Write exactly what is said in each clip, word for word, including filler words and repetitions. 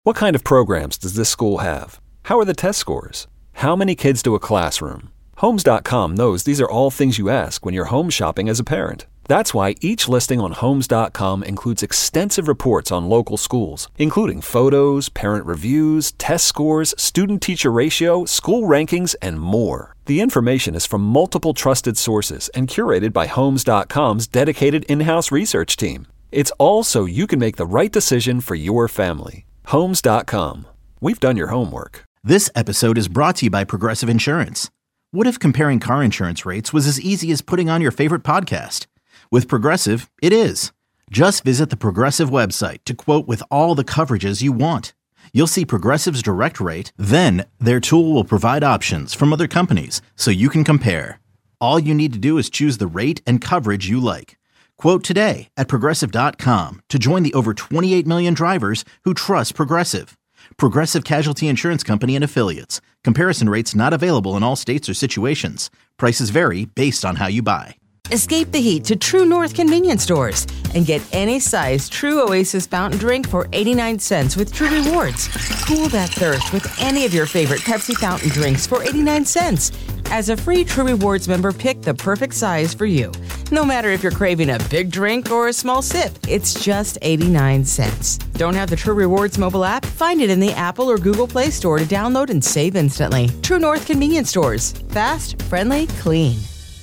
What kind of programs does this school have? How are the test scores? How many kids do a classroom? Homes dot com knows these are all things you ask when you're home shopping as a parent. That's why each listing on Homes dot com includes extensive reports on local schools, including photos, parent reviews, test scores, student-teacher ratio, school rankings, and more. The information is from multiple trusted sources and curated by Homes dot com's dedicated in-house research team. It's all so you can make the right decision for your family. Homes dot com. We've done your homework. This episode is brought to you by Progressive Insurance. What if comparing car insurance rates was as easy as putting on your favorite podcast? With Progressive, it is. Just visit the Progressive website to quote with all the coverages you want. You'll see Progressive's direct rate, then their tool will provide options from other companies so you can compare. All you need to do is choose the rate and coverage you like. Quote today at Progressive dot com to join the over twenty-eight million drivers who trust Progressive. Progressive Casualty Insurance Company and Affiliates. Comparison rates not available in all states or situations. Prices vary based on how you buy. Escape the heat to True North convenience stores and get any size True Oasis fountain drink for eighty-nine cents with True Rewards. Cool that thirst with any of your favorite Pepsi fountain drinks for eighty-nine cents. As a free True Rewards member, pick the perfect size for you. No matter if you're craving a big drink or a small sip, it's just eighty-nine cents. Don't have the True Rewards mobile app? Find it in the Apple or Google Play Store to download and save instantly. True North convenience stores. Fast, friendly, clean.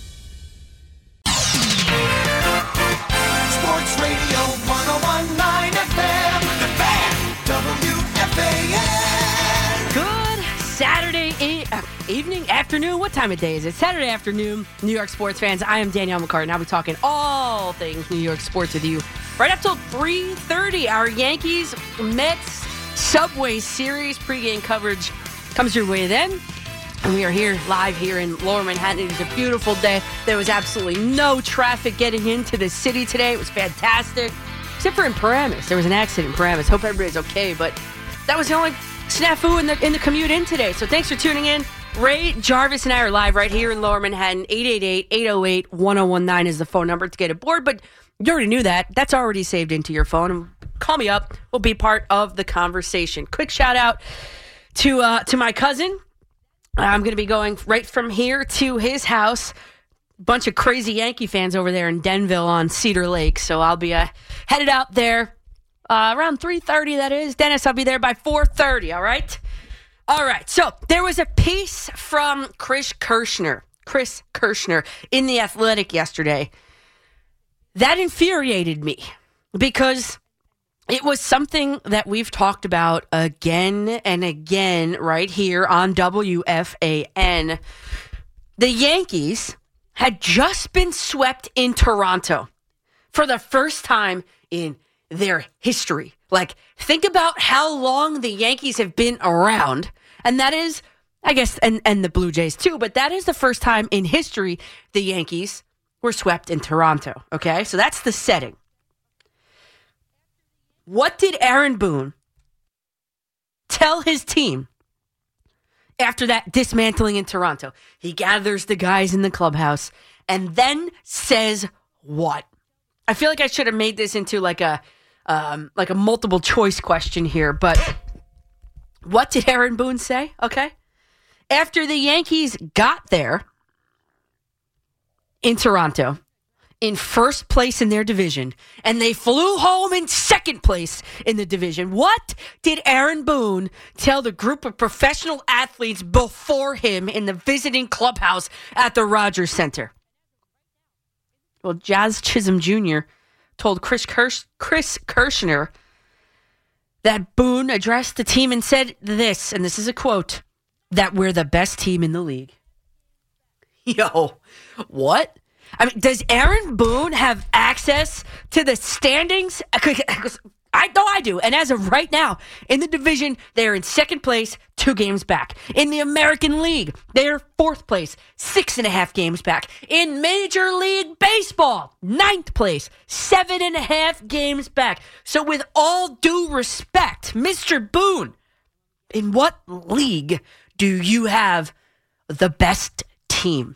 Sports Radio one oh one point nine F M, The Fan, W F A N. Good Saturday e- uh, evening, afternoon. What time of day is it? Saturday afternoon, New York sports fans. I am Danielle McCartan. I'll be talking all things New York sports with you right up till three thirty. Our Yankees Mets Subway Series pregame coverage comes your way then. And we are here live here in Lower Manhattan. It is a beautiful day. There was absolutely no traffic getting into the city today. It was fantastic. Except for in Paramus. There was an accident in Paramus. Hope everybody's okay. But that was the only snafu in the, in the commute in today. So thanks for tuning in. Ray Jarvis and I are live right here in Lower Manhattan. eight eight eight, eight oh eight, one oh one nine is the phone number to get aboard. But you already knew that. That's already saved into your phone. Call me up. We'll be part of the conversation. Quick shout out to uh, to my cousin. I'm going to be going right from here to his house. Bunch of crazy Yankee fans over there in Denville on Cedar Lake. So I'll be uh, headed out there uh, around three thirty, that is. Dennis, I'll be there by four thirty, all right? All right, so there was a piece from Chris Kirschner, Chris Kirschner in The Athletic yesterday that infuriated me because it was something that we've talked about again and again right here on W F A N. The Yankees had just been swept in Toronto for the first time in their history. Like, think about how long the Yankees have been around. And that is, I guess, and, and the Blue Jays too, but that is the first time in history the Yankees were swept in Toronto. Okay, so that's the setting. What did Aaron Boone tell his team after that dismantling in Toronto? He gathers the guys in the clubhouse and then says what? I feel like I should have made this into like a um, like a multiple choice question here, but what did Aaron Boone say? Okay. After the Yankees got there in Toronto, in first place in their division, and they flew home in second place in the division, what did Aaron Boone tell the group of professional athletes before him in the visiting clubhouse at the Rogers Center? Well, Jazz Chisholm Junior told Chris, Kirsch, Chris Kirschner that Boone addressed the team and said this, and this is a quote, that we're the best team in the league. Yo, what? I mean, does Aaron Boone have access to the standings? I know I do. And as of right now, in the division, they're in second place, two games back. In the American League, they're fourth place, six and a half games back. In Major League Baseball, ninth place, seven and a half games back. So with all due respect, Mister Boone, in what league do you have the best team?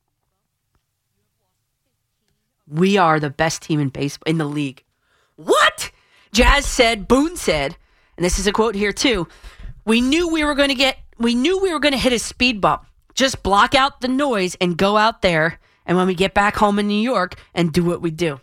We are the best team in baseball in the league. What? Jazz said, Boone said, and this is a quote here too, we knew we were going to get, we knew we were going to hit a speed bump. Just block out the noise and go out there, and when we get back home in New York, and do what we do.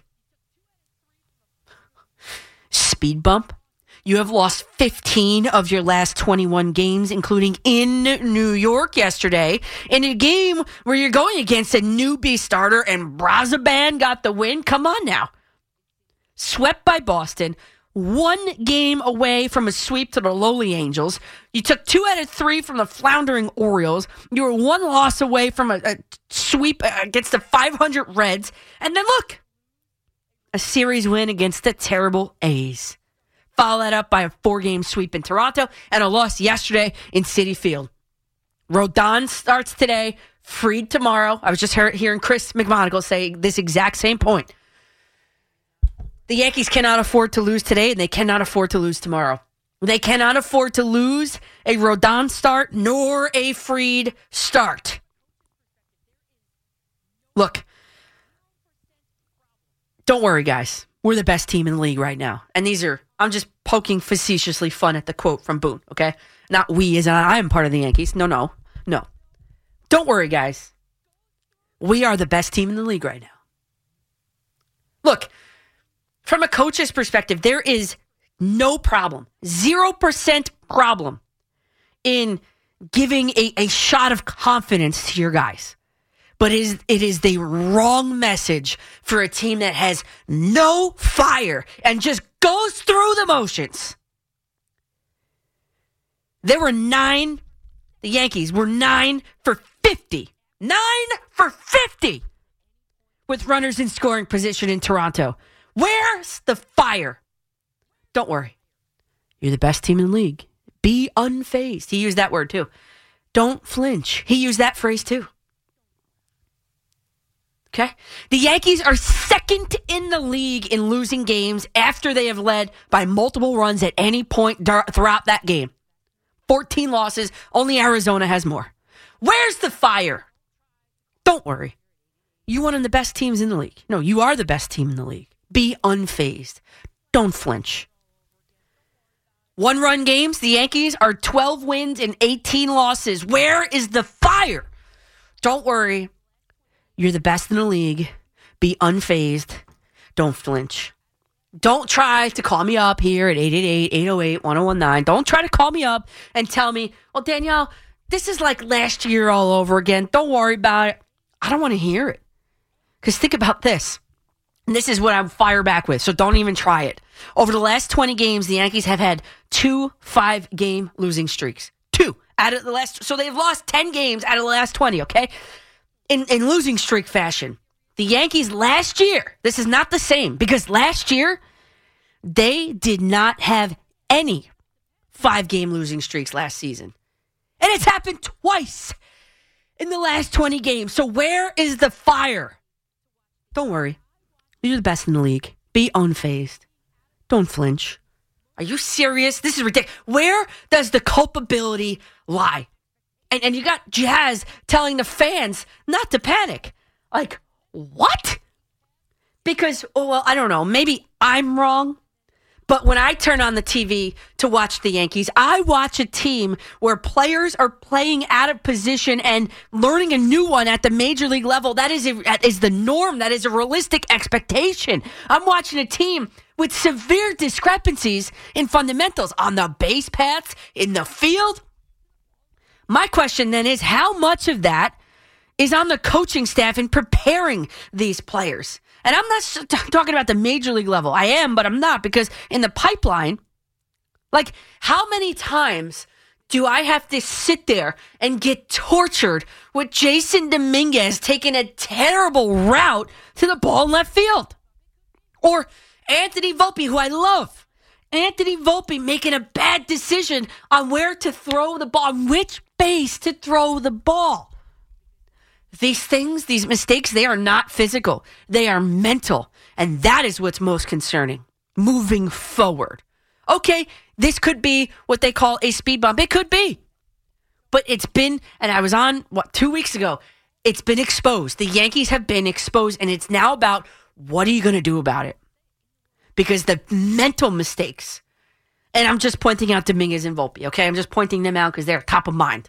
Speed bump? You have lost fifteen of your last twenty-one games, including in New York yesterday, in a game where you're going against a newbie starter and Brazoban got the win. Come on now. Swept by Boston, one game away from a sweep to the lowly Angels. You took two out of three from the floundering Orioles. You were one loss away from a, a sweep against the five hundred Reds. And then look, a series win against the terrible A's. Follow that up by a four-game sweep in Toronto and a loss yesterday in Citi Field. Rodon starts today, Fried tomorrow. I was just hear- hearing Chris McMonagle say this exact same point. The Yankees cannot afford to lose today, and they cannot afford to lose tomorrow. They cannot afford to lose a Rodon start nor a Fried start. Look, don't worry, guys. We're the best team in the league right now. And these are, I'm just poking facetiously fun at the quote from Boone, okay? Not we as I am part of the Yankees. No, no, no. Don't worry, guys. We are the best team in the league right now. Look, from a coach's perspective, there is no problem, zero percent problem in giving a, a shot of confidence to your guys. But it is, it is the wrong message for a team that has no fire and just goes through the motions. There were nine, the Yankees were nine for fifty. Nine for fifty with runners in scoring position in Toronto. Where's the fire? Don't worry. You're the best team in the league. Be unfazed. He used that word too. Don't flinch. He used that phrase too. Okay? The Yankees are second in the league in losing games after they have led by multiple runs at any point dar- throughout that game. fourteen losses. Only Arizona has more. Where's the fire? Don't worry. You one of the best teams in the league. No, you are the best team in the league. Be unfazed. Don't flinch. One-run games, the Yankees are twelve wins and eighteen losses. Where is the fire? Don't worry. You're the best in the league. Be unfazed. Don't flinch. Don't try to call me up here at eight eight eight, eight oh eight, one oh one nine. Don't try to call me up and tell me, well, Danielle, this is like last year all over again. Don't worry about it. I don't want to hear it. Because think about this. And this is what I'm fire back with, so don't even try it. Over the last twenty games, the Yankees have had two five-game losing streaks. Two out of the last, so they've lost ten games out of the last twenty, okay? In, in losing streak fashion. The Yankees last year, this is not the same, because last year, they did not have any five-game losing streaks last season. And it's happened twice in the last twenty games. So where is the fire? Don't worry. You're the best in the league. Be unfazed. Don't flinch. Are you serious? This is ridiculous. Where does the culpability lie? And, and you got Jazz telling the fans not to panic. Like, what? Because, oh, well, I don't know. Maybe I'm wrong. But when I turn on the T V to watch the Yankees, I watch a team where players are playing out of position and learning a new one at the major league level. That is, a, is the norm. That is a realistic expectation. I'm watching a team with severe discrepancies in fundamentals on the base paths, in the field. My question then is, how much of that is on the coaching staff in preparing these players? And I'm not talking about the major league level. I am, but I'm not, because in the pipeline, like, how many times do I have to sit there and get tortured with Jason Dominguez taking a terrible route to the ball in left field? Or Anthony Volpe, who I love. Anthony Volpe making a bad decision on where to throw the ball, on which base to throw the ball. These things, these mistakes, they are not physical. They are mental. And that is what's most concerning. Moving forward. Okay, this could be what they call a speed bump. It could be. But it's been, and I was on, what, two weeks ago, it's been exposed. The Yankees have been exposed, and it's now about, what are you going to do about it? Because the mental mistakes And I'm just pointing out Dominguez and Volpe, okay? I'm just pointing them out because they're top of mind.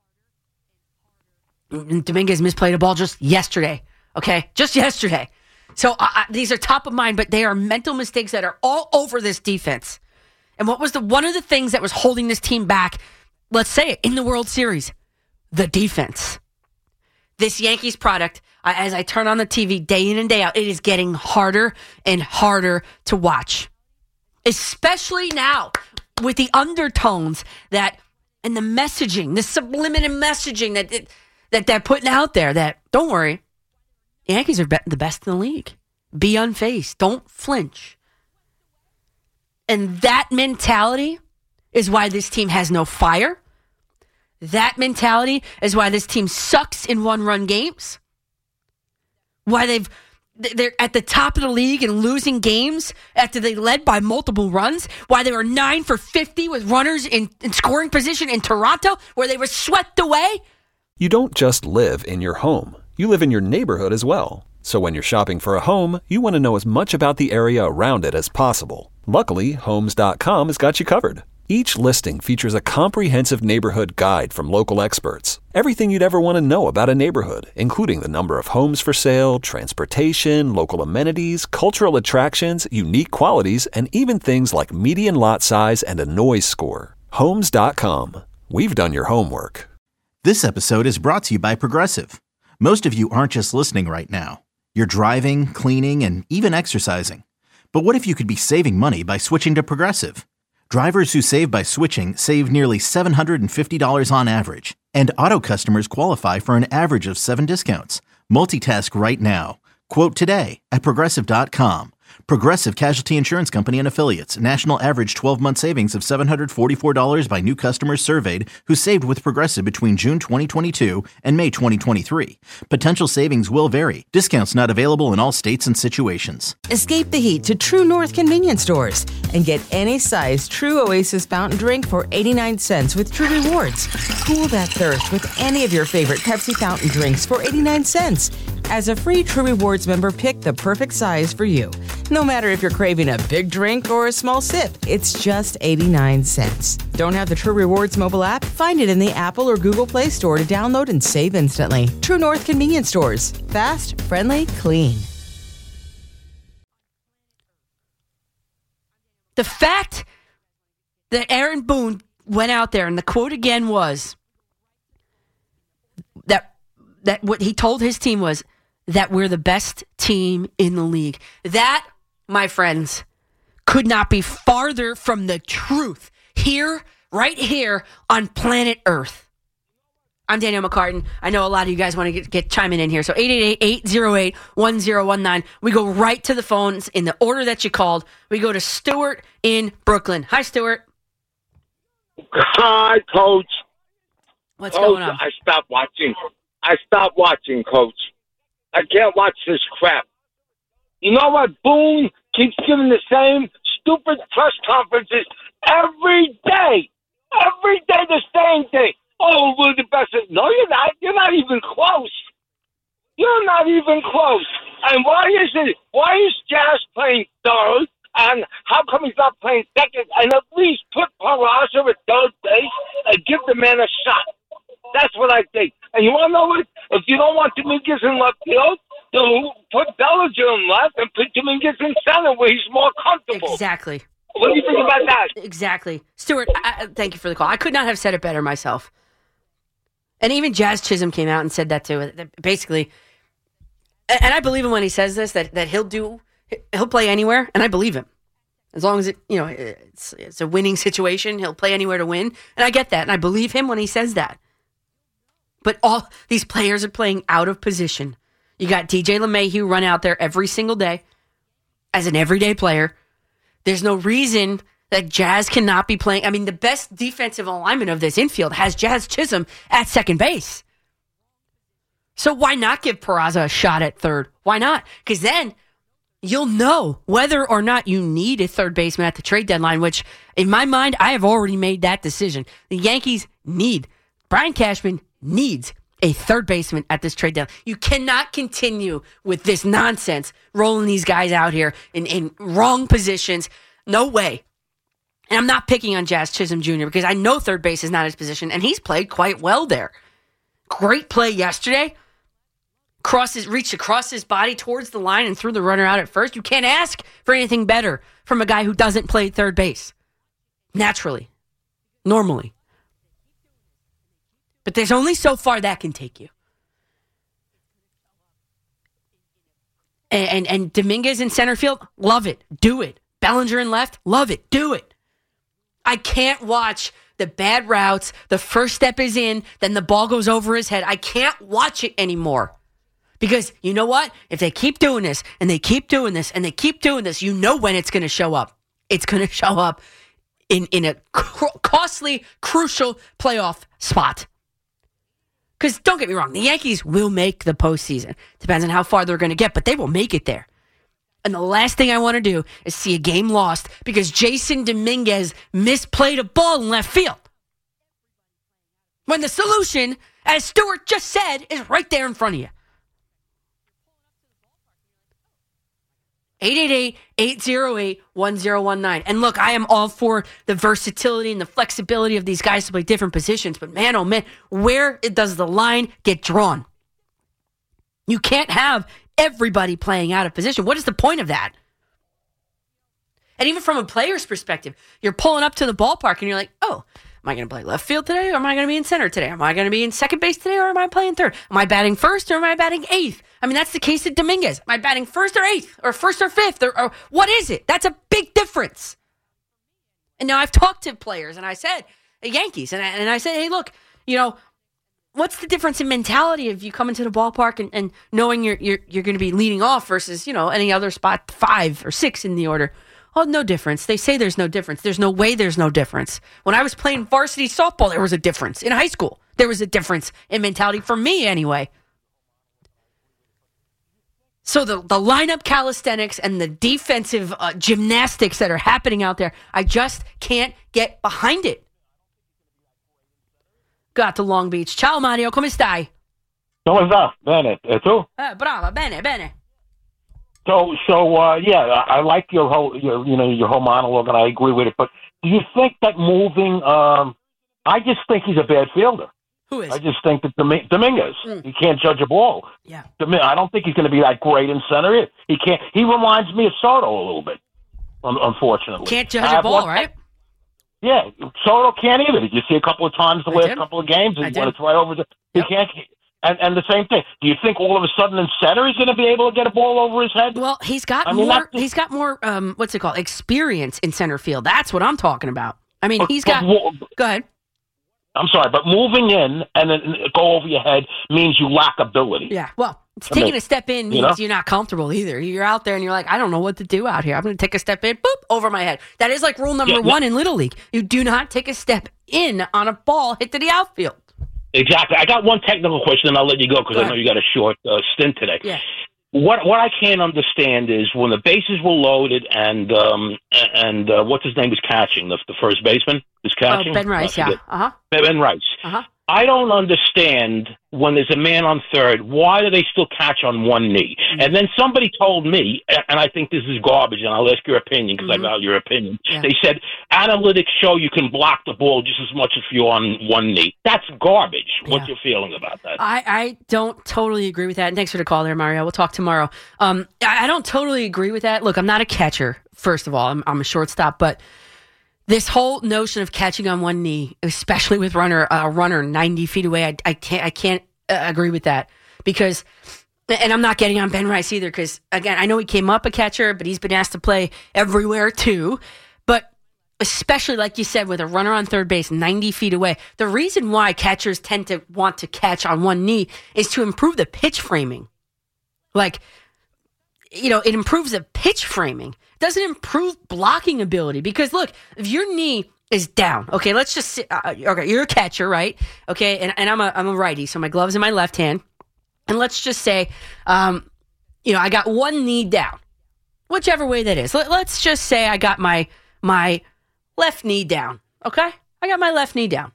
Dominguez misplayed a ball just yesterday, okay? Just yesterday. So uh, these are top of mind, but they are mental mistakes that are all over this defense. And what was the one of the things that was holding this team back, let's say it, in the World Series? The defense. This Yankees product, uh, as I turn on the T V day in and day out, it is getting harder and harder to watch. Especially now with the undertones that, and the messaging, the subliminal messaging that it, that they're putting out there that, don't worry, the Yankees are be- the best in the league. Be unfazed. Don't flinch. And that mentality is why this team has no fire. That mentality is why this team sucks in one-run games. Why they've they're at the top of the league and losing games after they led by multiple runs. Why they were nine for fifty with runners in, in scoring position in Toronto, where they were swept away. You don't just live in your home. You live in your neighborhood as well. So when you're shopping for a home, you want to know as much about the area around it as possible. Luckily, Homes dot com has got you covered. Each listing features a comprehensive neighborhood guide from local experts. Everything you'd ever want to know about a neighborhood, including the number of homes for sale, transportation, local amenities, cultural attractions, unique qualities, and even things like median lot size and a noise score. Homes dot com. We've done your homework. This episode is brought to you by Progressive. Most of you aren't just listening right now. You're driving, cleaning, and even exercising. But what if you could be saving money by switching to Progressive? Drivers who save by switching save nearly seven hundred fifty dollars on average. And auto customers qualify for an average of seven discounts. Multitask right now. Quote today at Progressive dot com. Progressive Casualty Insurance Company and Affiliates. National average twelve-month savings of seven hundred forty-four dollars by new customers surveyed who saved with Progressive between June twenty twenty-two and May twenty twenty-three. Potential savings will vary. Discounts not available in all states and situations. Escape the heat to True North convenience stores and get any size True Oasis fountain drink for eighty-nine cents with True Rewards. Cool that thirst with any of your favorite Pepsi fountain drinks for eighty-nine cents. As a free True Rewards member, pick the perfect size for you. No matter if you're craving a big drink or a small sip, it's just eighty-nine cents. Don't have the True Rewards mobile app? Find it in the Apple or Google Play Store to download and save instantly. True North convenience stores. Fast, friendly, clean. The fact that Aaron Boone went out there and the quote again was that that what he told his team was that we're the best team in the league. That, my friends, could not be farther from the truth. Here, right here on planet Earth. I'm Danielle McCartan. I know a lot of you guys want to get, get chiming in here. So eight eight eight, eight oh eight, one oh one nine. We go right to the phones in the order that you called. We go to Stuart in Brooklyn. Hi, Stuart. Hi, Coach. What's Coach, going on? I stopped watching. I stopped watching, Coach. I can't watch this crap. You know what? Boone keeps giving the same stupid press conferences every day. Every day the same thing. Oh, we're the best. No, you're not. You're not even close. You're not even close. And why is it? Why is Jazz playing third? And how come he's not playing second? And at least put Peraza at third base and give the man a shot. That's what I think. And you want to know what? If you don't want Dominguez in left field, then put Bellinger in left and put Dominguez in center where he's more comfortable. Exactly. What do you think about that? Exactly. Stuart, I, I, thank you for the call. I could not have said it better myself. And even Jazz Chisholm came out and said that too. Basically, and I believe him when he says this, that, that he'll do, he'll play anywhere, and I believe him. As long as it, you know, it's, it's a winning situation, he'll play anywhere to win. And I get that, and I believe him when he says that. But all these players are playing out of position. You got D J LeMahieu run out there every single day as an everyday player. There's no reason that Jazz cannot be playing. I mean, the best defensive alignment of this infield has Jazz Chisholm at second base. So why not give Peraza a shot at third? Why not? Because then you'll know whether or not you need a third baseman at the trade deadline, which in my mind, I have already made that decision. The Yankees need, Brian Cashman needs a third baseman at this trade deadline. You cannot continue with this nonsense, rolling these guys out here in, in wrong positions. No way. And I'm not picking on Jazz Chisholm Junior because I know third base is not his position, and he's played quite well there. Great play yesterday. Crosses, reached across his body towards the line and threw the runner out at first. You can't ask for anything better from a guy who doesn't play third base. Naturally. Normally. But there's only so far that can take you. And, and, and Dominguez in center field, love it. Do it. Bellinger in left, love it. Do it. I can't watch the bad routes. The first step is in, then the ball goes over his head. I can't watch it anymore. Because you know what? If they keep doing this, and they keep doing this, and they keep doing this, you know when it's going to show up. It's going to show up in, in a cr- costly, crucial playoff spot. Because don't get me wrong, the Yankees will make the postseason. Depends on how far they're going to get, but they will make it there. And the last thing I want to do is see a game lost because Jason Dominguez misplayed a ball in left field. When the solution, as Stuart just said, is right there in front of you. eight eight eight, eight oh eight, one oh one nine. And look, I am all for the versatility and the flexibility of these guys to play different positions. But man, oh man, where does the line get drawn? You can't have everybody playing out of position. What is the point of that? And even from a player's perspective, you're pulling up to the ballpark and you're like, oh, am I going to play left field today or am I going to be in center today? Am I going to be in second base today or am I playing third? Am I batting first or am I batting eighth? I mean, that's the case at Dominguez. Am I batting first or eighth or first or fifth? Or, or what is it? That's a big difference. And now I've talked to players and I said, the Yankees, and I, and I said, hey, look, you know, what's the difference in mentality if you come into the ballpark and, and knowing you're you're you're going to be leading off versus, you know, any other spot, five or six in the order? Oh, no difference. They say there's no difference. There's no way there's no difference. When I was playing varsity softball, there was a difference. In high school, there was a difference in mentality for me anyway. So the, the lineup calisthenics and the defensive uh, gymnastics that are happening out there, I just can't get behind it. Got to Long Beach. Ciao Mario, come stai? Come sta? Bene. E tu? Eh, brava, bene, bene. So, so uh, yeah, I, I like your whole, your, you know, your whole monologue, and I agree with it. But do you think that moving? Um, I just think he's a bad fielder. Who is? I just think that Domi- Dominguez, Mm. he can't judge a ball. Yeah. Domi- I don't think he's going to be that great in center. He can't. He reminds me of Soto a little bit. Un- unfortunately, Can't judge I a have ball, one- right? Yeah, Soto can't either. Did you see a couple of times the I last did. couple of games? I And did. when it's right over the, he Yep. can't. And, and the same thing. Do you think all of a sudden in center he's going to be able to get a ball over his head? Well, he's got I mean, more. that's- He's got more. Um, what's it called? Experience in center field. That's what I'm talking about. I mean, But- he's but got. wo- Go ahead. I'm sorry, but moving in and then go over your head means you lack ability. Yeah. Well, it's I taking mean, a step in means you know? you're not comfortable either. You're out there and you're like, I don't know what to do out here. I'm going to take a step in, boop, over my head. That is like rule number Yeah, one in Little League. You do not take a step in on a ball hit to the outfield. Exactly. I got one technical question, and I'll let you go because Go I know ahead. you got a short uh, stint today. Yeah. What what I can't understand is when the bases were loaded and um and uh, what's his name was catching the the first baseman is Oh, catching. Ben Rice, I yeah. forget. Uh huh. Ben Rice. Uh huh. I don't understand when there's a man on third, why do they still catch on one knee? Mm-hmm. And then somebody told me, and I think this is garbage, and I'll ask your opinion because Mhm. I value your opinion. Yeah. They said analytics show you can block the ball just as much if you're on one knee. That's garbage. What's Yeah. your feeling about that? I, I don't totally agree with that. And thanks for the call there, Mario. We'll talk tomorrow. Um, I, I don't totally agree with that. Look, I'm not a catcher, first of all. I'm, I'm a shortstop. But this whole notion of catching on one knee, especially with runner a runner ninety feet away, I, I can't I can't uh, agree with that. Because, and I'm not getting on Ben Rice either because, again, I know he came up a catcher, but he's been asked to play everywhere too. But especially, like you said, with a runner on third base ninety feet away, the reason why catchers tend to want to catch on one knee is to improve the pitch framing. Like, you know, it improves the pitch framing. It doesn't improve blocking ability because, look, if your knee is down, okay, let's just sit, uh, okay, you're a catcher, right? Okay, and, and I'm a I'm a righty, so my glove's in my left hand. And let's just say, um, you know, I got one knee down, whichever way that is. Let, let's just say I got my my left knee down, okay? I got my left knee down.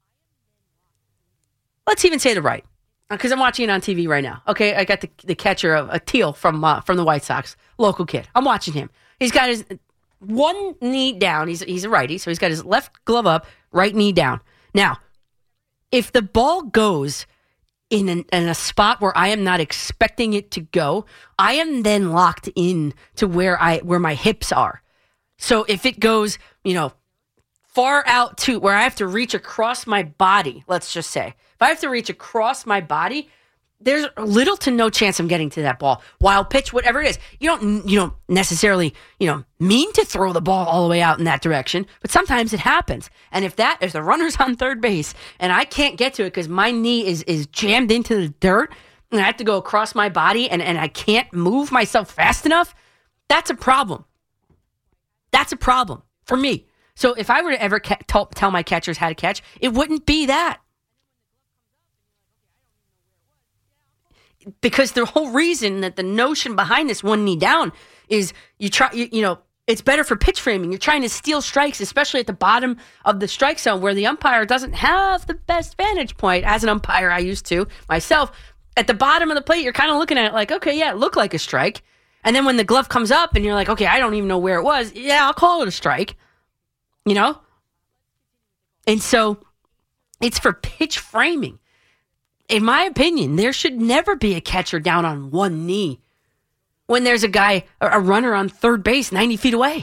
Let's even say the right, because I'm watching it on T V right now. Okay, I got the the catcher of a Teal from uh, from the White Sox, local kid. I'm watching him. He's got his one knee down. He's he's a righty, so he's got his left glove up, right knee down. Now, if the ball goes in, an, in a spot where I am not expecting it to go, I am then locked in to where I where my hips are. So if it goes, you know, far out to where I have to reach across my body, let's just say, if I have to reach across my body, there's little to no chance I'm getting to that ball. Wild pitch, whatever it is. You don't you don't necessarily, you know, mean to throw the ball all the way out in that direction, but sometimes it happens. And if that if the runner's on third base and I can't get to it because my knee is is jammed into the dirt and I have to go across my body and, and I can't move myself fast enough, that's a problem. That's a problem for me. So if I were to ever ca- tell, tell my catchers how to catch, it wouldn't be that. Because the whole reason that the notion behind this one knee down is you try, you, you know, it's better for pitch framing. You're trying to steal strikes, especially at the bottom of the strike zone where the umpire doesn't have the best vantage point. As an umpire, I used to myself. At the bottom of the plate, you're kind of looking at it like, okay, yeah, it looked like a strike. And then when the glove comes up and you're like, okay, I don't even know where it was. Yeah, I'll call it a strike. You know? And so it's for pitch framing. In my opinion, there should never be a catcher down on one knee when there's a guy, a runner on third base ninety feet away.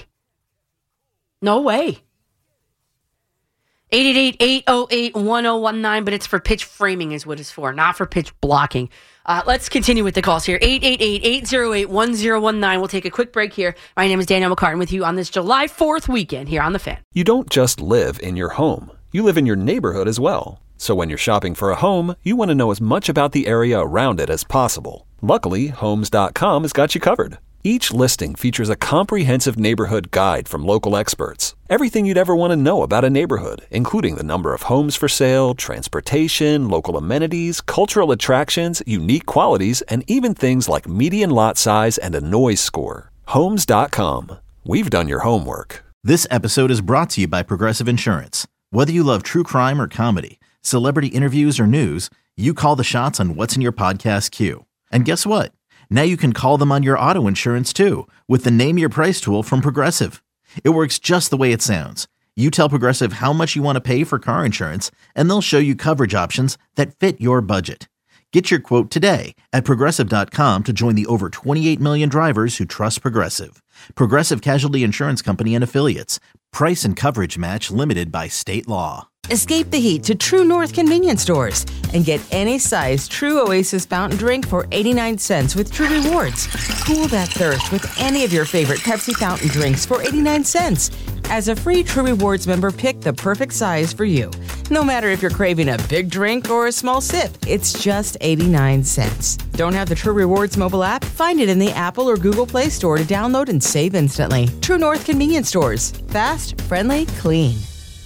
No way. eight eight eight, eight oh eight, one oh one nine, but it's for pitch framing is what it's for, not for pitch blocking. Uh, let's continue with the calls here. eight eight eight, eight oh eight, one oh one nine. We'll take a quick break here. My name is Danielle McCartan with you on this July fourth weekend here on The Fan. You don't just live in your home. You live in your neighborhood as well. So when you're shopping for a home, you want to know as much about the area around it as possible. Luckily, Homes dot com has got you covered. Each listing features a comprehensive neighborhood guide from local experts. Everything you'd ever want to know about a neighborhood, including the number of homes for sale, transportation, local amenities, cultural attractions, unique qualities, and even things like median lot size and a noise score. Homes dot com. We've done your homework. This episode is brought to you by Progressive Insurance. Whether you love true crime or comedy, celebrity interviews or news, you call the shots on what's in your podcast queue. And guess what? Now you can call them on your auto insurance too with the Name Your Price tool from Progressive. It works just the way it sounds. You tell Progressive how much you want to pay for car insurance, and they'll show you coverage options that fit your budget. Get your quote today at Progressive dot com to join the over twenty-eight million drivers who trust Progressive. Progressive Casualty Insurance Company and Affiliates. Price and coverage match limited by state law. Escape the heat to True North convenience stores and get any size True Oasis fountain drink for eighty-nine cents with True Rewards. Cool that thirst with any of your favorite Pepsi fountain drinks for eighty-nine cents. As a free True Rewards member, pick the perfect size for you. No matter if you're craving a big drink or a small sip, it's just eighty-nine cents. Don't have the True Rewards mobile app? Find it in the Apple or Google Play Store to download and save instantly. True North convenience stores. Fast, friendly, clean.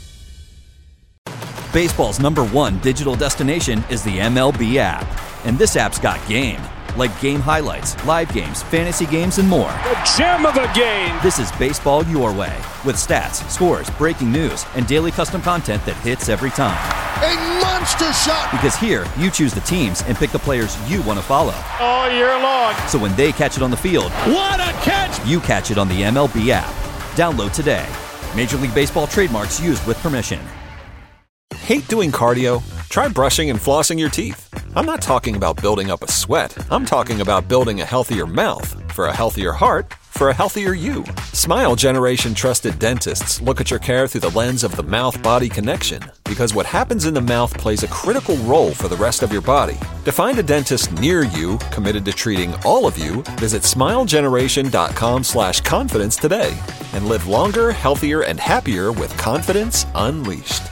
Baseball's number one digital destination is the M L B app. And this app's got game. Like game highlights, live games, fantasy games, and more. The gem of a game! This is baseball your way. With stats, scores, breaking news, and daily custom content that hits every time. A monster shot! Because here, you choose the teams and pick the players you want to follow. All year long. So when they catch it on the field, what a catch! You catch it on the M L B app. Download today. Major League Baseball trademarks used with permission. Hate doing cardio? Try brushing and flossing your teeth. I'm not talking about building up a sweat. I'm talking about building a healthier mouth. For a healthier heart, for a healthier you. Smile Generation trusted dentists look at your care through the lens of the mouth-body connection, because what happens in the mouth plays a critical role for the rest of your body. To find a dentist near you committed to treating all of you, visit smilegeneration.com slash confidence today and live longer, healthier, and happier with confidence unleashed.